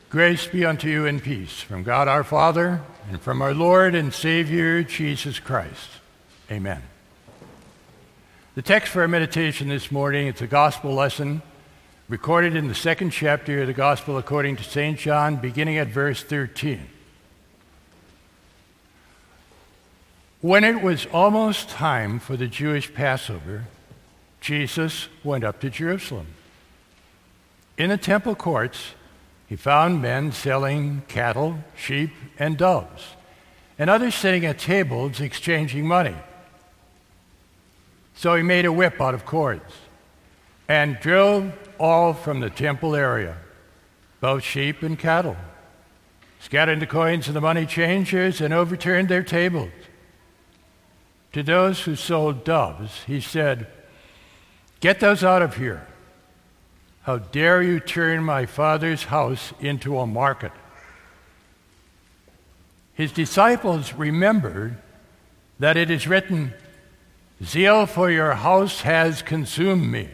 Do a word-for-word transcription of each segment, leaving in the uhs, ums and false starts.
Grace be unto you and peace from God our Father and from our Lord and Savior, Jesus Christ. Amen. The text for our meditation this morning is a gospel lesson recorded in the second chapter of the Gospel according to Saint John, beginning at verse thirteen. When it was almost time for the Jewish Passover, Jesus went up to Jerusalem. In the temple courts, he found men selling cattle, sheep, and doves, and others sitting at tables exchanging money. So he made a whip out of cords and drove all from the temple area, both sheep and cattle, scattered the coins of the money changers, and overturned their tables. To those who sold doves, he said, "Get those out of here. How dare you turn my Father's house into a market?" His disciples remembered that it is written, "Zeal for your house has consumed me."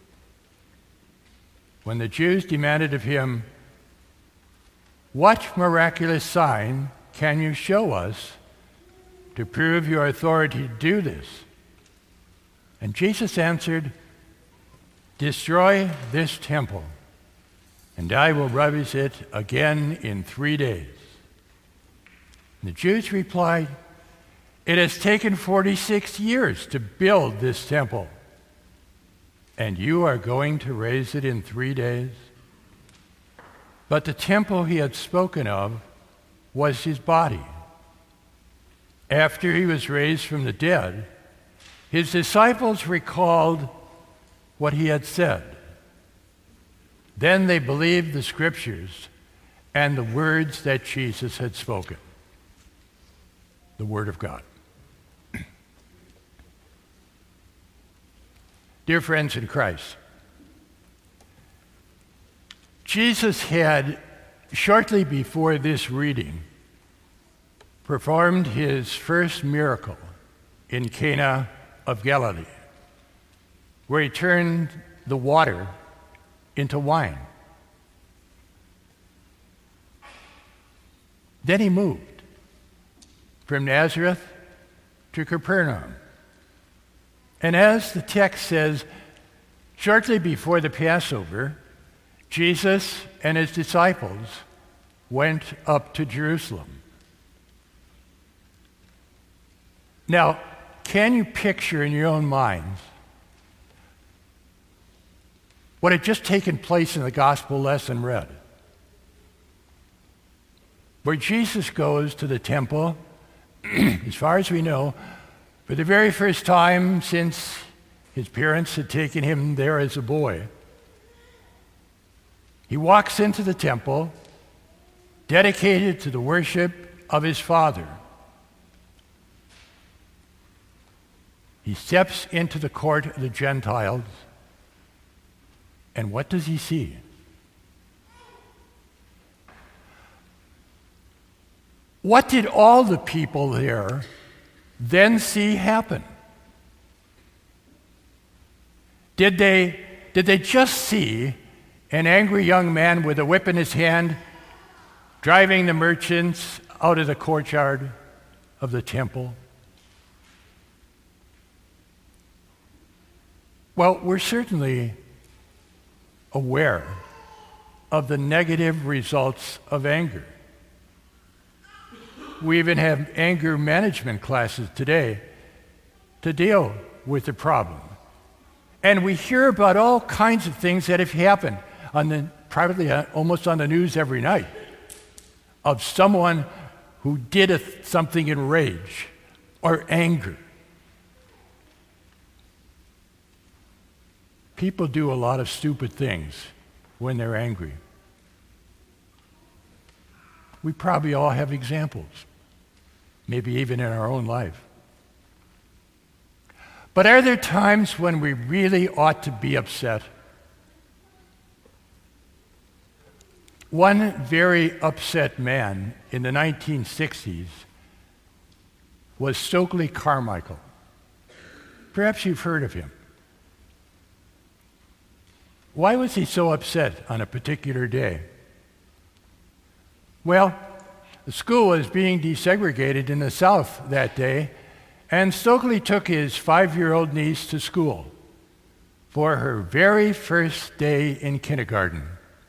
When the Jews demanded of him, "What miraculous sign can you show us to prove your authority to do this?" And Jesus answered, "Destroy this temple, and I will raise it again in three days." And the Jews replied, "It has taken forty-six years to build this temple, and you are going to raise it in three days?" But the temple he had spoken of was his body. After he was raised from the dead, his disciples recalled what he had said. Then they believed the scriptures and the words that Jesus had spoken. The Word of God. Dear friends in Christ, Jesus had, shortly before this reading, performed his first miracle in Cana of Galilee, where he turned the water into wine. Then he moved from Nazareth to Capernaum. And as the text says, shortly before the Passover, Jesus and his disciples went up to Jerusalem. Now, can you picture in your own minds what had just taken place in the gospel lesson read, where Jesus goes to the temple, as far as we know, for the very first time since his parents had taken him there as a boy. He walks into the temple dedicated to the worship of his Father. He steps into the court of the Gentiles, and what does he see? What did all the people there then see happen? Did they, did they just see an angry young man with a whip in his hand driving the merchants out of the courtyard of the temple? Well, we're certainly aware of the negative results of anger. We even have anger management classes today to deal with the problem. And we hear about all kinds of things that have happened on the, privately, uh, almost on the news every night, of someone who did a, something in rage or anger. People do a lot of stupid things when they're angry. We probably all have examples, maybe even in our own life. But are there times when we really ought to be upset? One very upset man in the nineteen sixties was Stokely Carmichael. Perhaps you've heard of him. Why was he so upset on a particular day? Well, the school was being desegregated in the South that day, and Stokely took his five-year-old niece to school for her very first day in kindergarten.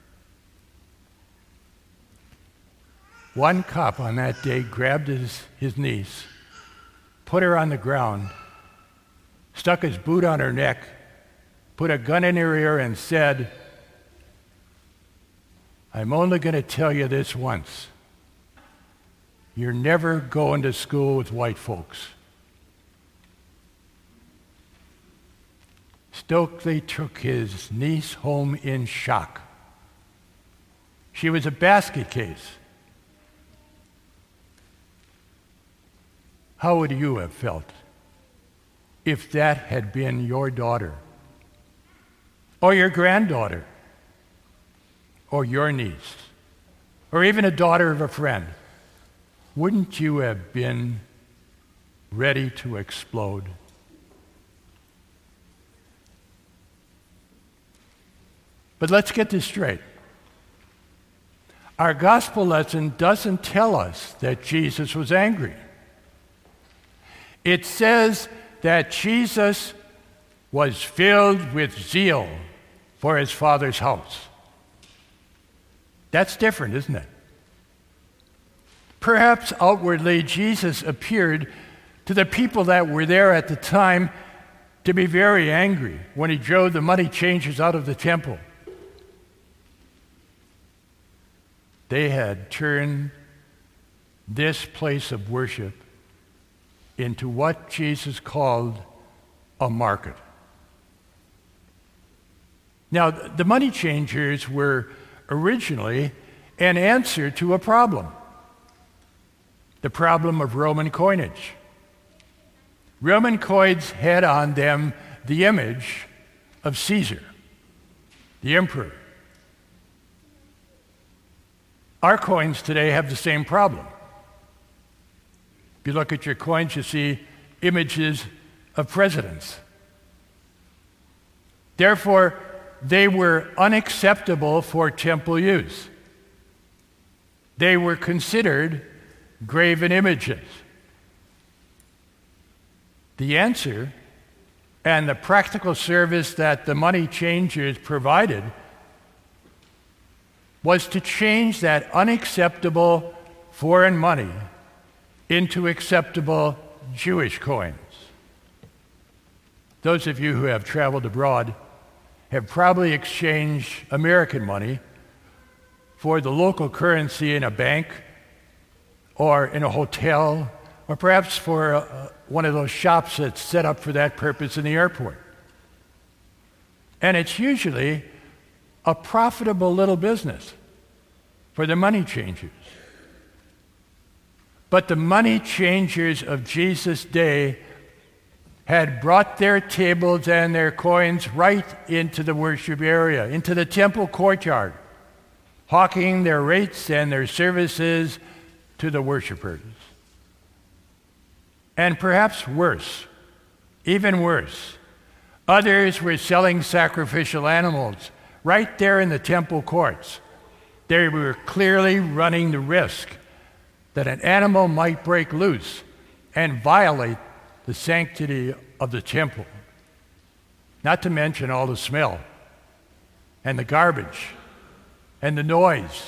One cop on that day grabbed his, his niece, put her on the ground, stuck his boot on her neck, put a gun in her ear, and said, "I'm only going to tell you this once. You're never going to school with white folks." Stokely took his niece home in shock. She was a basket case. How would you have felt if that had been your daughter, or your granddaughter, or your niece, or even a daughter of a friend? Wouldn't you have been ready to explode? But let's get this straight. Our gospel lesson doesn't tell us that Jesus was angry. It says that Jesus was filled with zeal for his Father's house. That's different, isn't it? Perhaps outwardly, Jesus appeared to the people that were there at the time to be very angry when he drove the money changers out of the temple. They had turned this place of worship into what Jesus called a market. Now, the money changers were originally an answer to a problem, the problem of Roman coinage. Roman coins had on them the image of Caesar, the emperor. Our coins today have the same problem. If you look at your coins, you see images of presidents. Therefore, they were unacceptable for temple use. They were considered graven images. The answer and the practical service that the money changers provided was to change that unacceptable foreign money into acceptable Jewish coins. Those of you who have traveled abroad have probably exchanged American money for the local currency in a bank or in a hotel, or perhaps for uh, one of those shops that's set up for that purpose in the airport. And it's usually a profitable little business for the money changers. But the money changers of Jesus' day had brought their tables and their coins right into the worship area, into the temple courtyard, hawking their rates and their services to the worshipers. And perhaps worse, even worse, others were selling sacrificial animals right there in the temple courts. They were clearly running the risk that an animal might break loose and violate the sanctity of the temple. Not to mention all the smell and the garbage and the noise.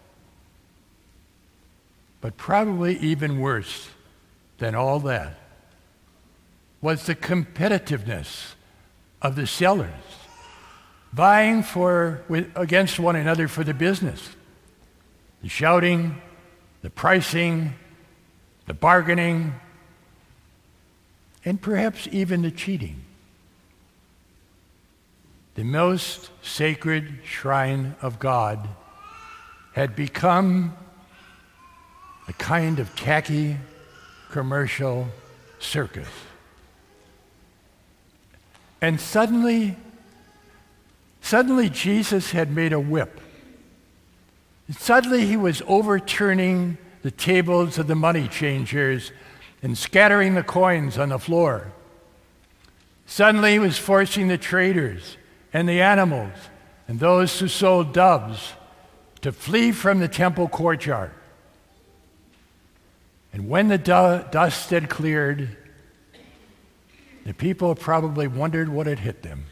But probably even worse than all that was the competitiveness of the sellers, vying for with, against one another for the business. The shouting, the pricing, the bargaining, and perhaps even the cheating. The most sacred shrine of God had become a kind of tacky commercial circus. And suddenly, suddenly Jesus had made a whip. Suddenly he was overturning the tables of the money changers and scattering the coins on the floor. Suddenly he was forcing the traders and the animals and those who sold doves to flee from the temple courtyard. And when the du- dust had cleared, the people probably wondered what had hit them.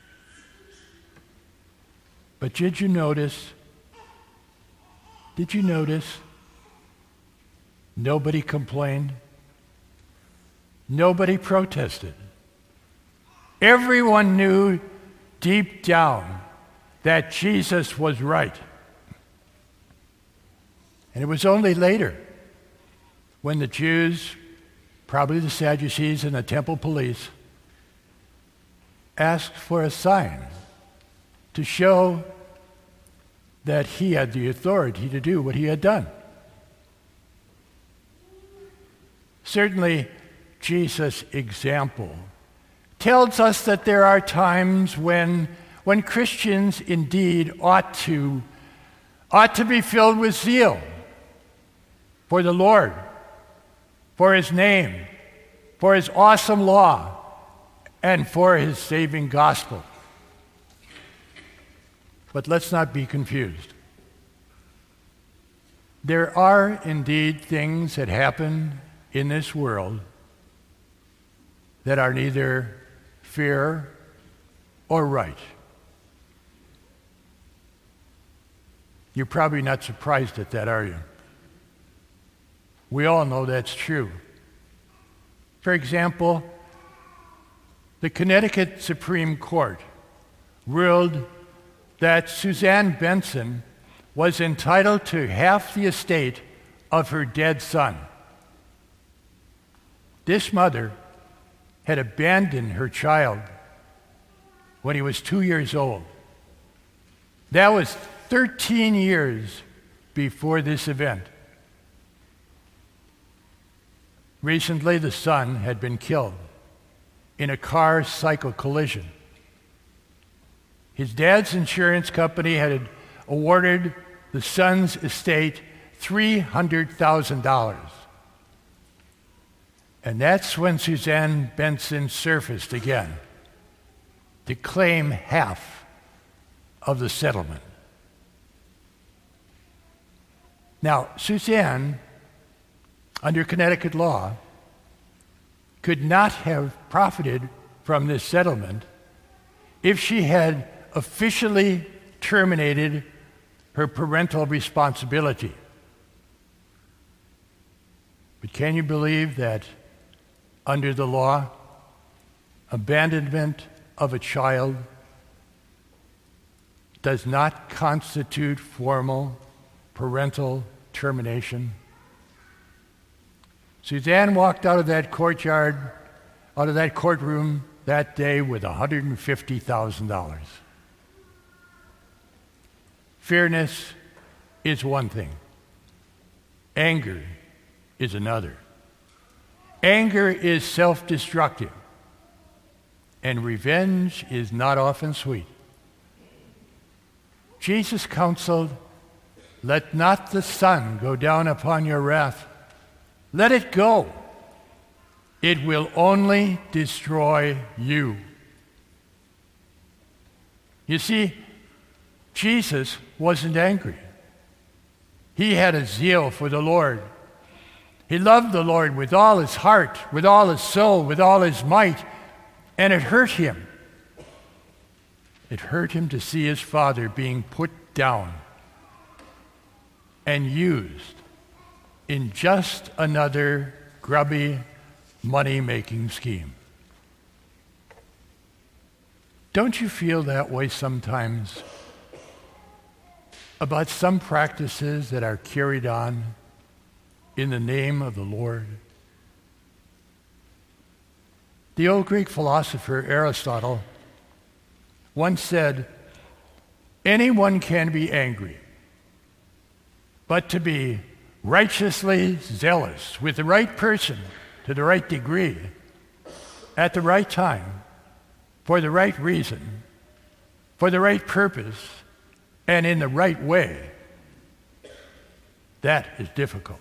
But did you notice? Did you notice? Nobody complained. Nobody protested. Everyone knew deep down that Jesus was right. And it was only later when the Jews, probably the Sadducees and the temple police, asked for a sign to show that he had the authority to do what he had done. Certainly, Jesus' example tells us that there are times when, when Christians indeed ought to, ought to be filled with zeal for the Lord, for his name, for his awesome law, and for his saving gospel. But let's not be confused. There are indeed things that happen in this world that are neither fair or right. You're probably not surprised at that, are you? We all know that's true. For example, the Connecticut Supreme Court ruled that Suzanne Benson was entitled to half the estate of her dead son. This mother had abandoned her child when he was two years old. That was thirteen years before this event. Recently, the son had been killed in a car cycle collision. His dad's insurance company had awarded the son's estate three hundred thousand dollars. And that's when Suzanne Benson surfaced again to claim half of the settlement. Now, Suzanne, under Connecticut law, could not have profited from this settlement if she had officially terminated her parental responsibility. But can you believe that under the law, abandonment of a child does not constitute formal parental termination? Suzanne walked out of that courtyard, out of that courtroom that day with one hundred fifty thousand dollars. Fairness is one thing. Anger is another. Anger is self-destructive, and revenge is not often sweet. Jesus counseled, "Let not the sun go down upon your wrath. Let it go. It will only destroy you." You see, Jesus wasn't angry. He had a zeal for the Lord. He loved the Lord with all his heart, with all his soul, with all his might, and it hurt him. It hurt him to see his Father being put down and used in just another grubby money-making scheme. Don't you feel that way sometimes about some practices that are carried on in the name of the Lord? The old Greek philosopher Aristotle once said, "Anyone can be angry, but to be righteously zealous with the right person to the right degree, at the right time, for the right reason, for the right purpose, and in the right way, that is difficult."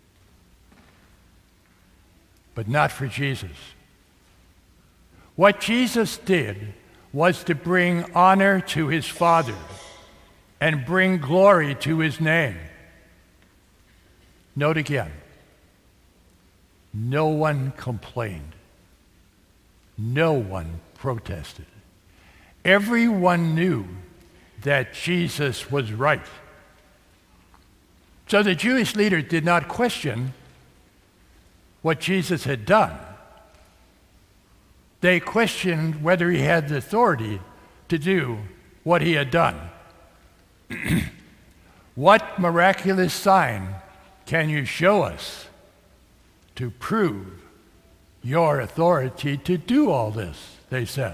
But not for Jesus. What Jesus did was to bring honor to his Father and bring glory to his name. Note again, no one complained. No one protested. Everyone knew that Jesus was right. So the Jewish leaders did not question what Jesus had done. They questioned whether he had the authority to do what he had done. What miraculous sign can you show us to prove your authority to do all this? They said.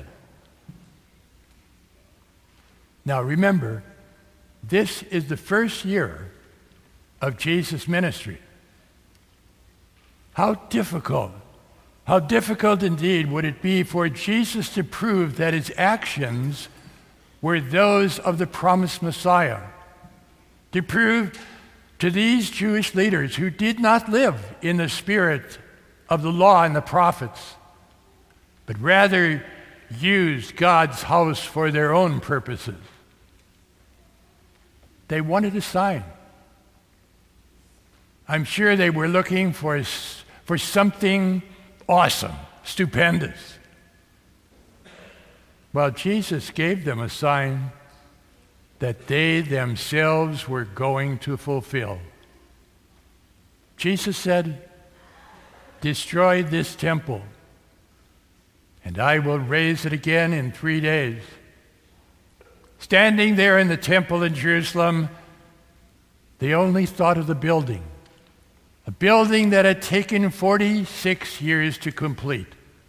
Now remember, this is the first year of Jesus' ministry. How difficult, how difficult indeed would it be for Jesus to prove that his actions were those of the promised Messiah, to prove to these Jewish leaders who did not live in the spirit of the law and the prophets, but rather used God's house for their own purposes. They wanted a sign. I'm sure they were looking for, for something awesome, stupendous. Well, Jesus gave them a sign that they themselves were going to fulfill. Jesus said, "Destroy this temple, and I will raise it again in three days." Standing there in the temple in Jerusalem, they only thought of the building, a building that had taken forty-six years to complete.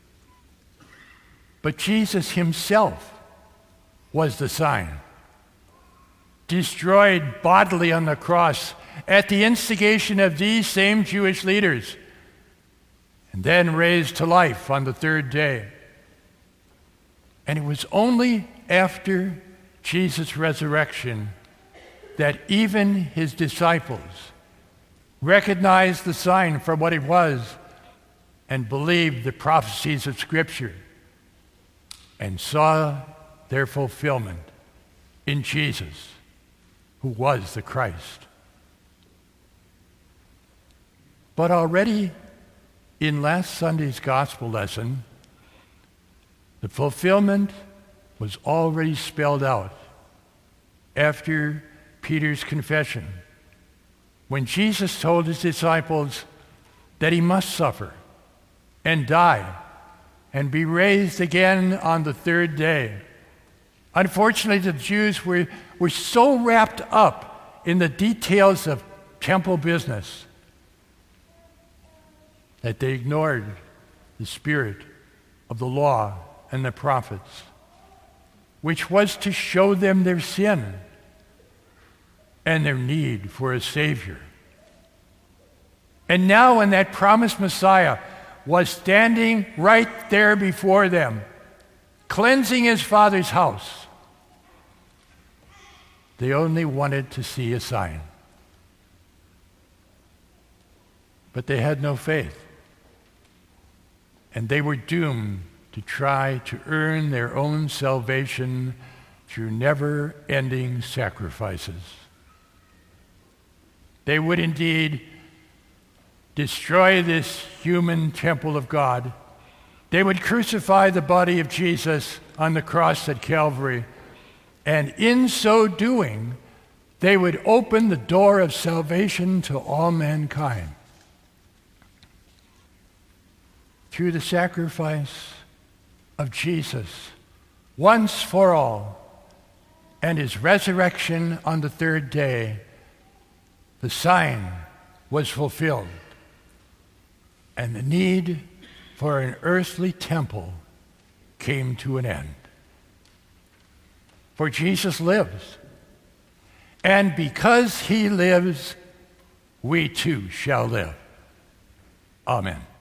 But Jesus himself was the sign, destroyed bodily on the cross at the instigation of these same Jewish leaders, and then raised to life on the third day. And it was only after Jesus' resurrection that even his disciples recognized the sign for what it was and believed the prophecies of Scripture and saw their fulfillment in Jesus, who was the Christ. But already in last Sunday's gospel lesson, the fulfillment was already spelled out after Peter's confession, when Jesus told his disciples that he must suffer and die and be raised again on the third day. Unfortunately, the Jews were, were so wrapped up in the details of temple business that they ignored the spirit of the law and the prophets, which was to show them their sin and their need for a Savior. And now when that promised Messiah was standing right there before them, cleansing his Father's house, they only wanted to see a sign. But they had no faith. And they were doomed to try to earn their own salvation through never-ending sacrifices. They would indeed destroy this human temple of God. They would crucify the body of Jesus on the cross at Calvary, and in so doing, they would open the door of salvation to all mankind. Through the sacrifice of Jesus, once for all, and his resurrection on the third day, the sign was fulfilled, and the need for an earthly temple came to an end. For Jesus lives, and because he lives, we too shall live. Amen.